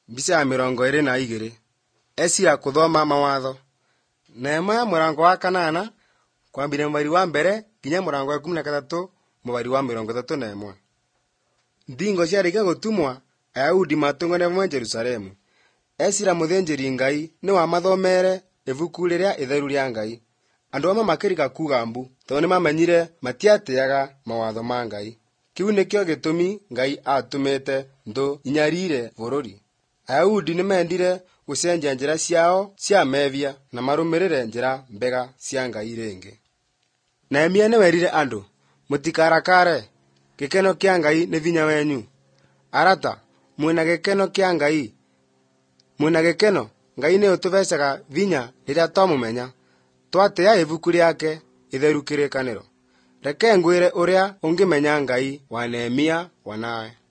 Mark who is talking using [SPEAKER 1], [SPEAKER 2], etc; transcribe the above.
[SPEAKER 1] Mbica ya 22. Esira kuthoma mawatho. Nehemia murango wa 8 kwambire mweri wa mbere nginya murango wa 13 mweri wa 31. Ndingo ciarĩkia gũtumwa, Ayahudi matũngane mwe Jerusalemu. Esira mũthĩnjĩri Ngai nĩ wamathomere ibuku rĩrĩa itheru rĩa Ngai. Andũ amwe makĩriga kuga mbu, tondũ nĩmamenyire matiatĩaga mawatho ma Ngai. Kiu nĩkĩo gĩtũmi Ngai atũmĩte ndũ inyarire bũrũri. Ayahudi nĩmendire gũcenjia njĩra ciao cia mehia na marũmĩrĩre njĩra mbega cia Ngai rĩngĩ. Nehemia nĩwerire andũ, mũtikarakare, gĩkeno kĩa Ngai nĩ vinya wenyu. Arata, mwĩna gĩkeno kĩa Ngai. Mwĩna gĩkeno, Ngai nĩ ũtũvecaga vinya rĩrĩa twamũmenya. Twatĩa ibuku rĩake itheru kĩrĩkanĩro. Reke ngwĩre ũrĩa ũngĩmenya Ngai wa Nehemia wanawe.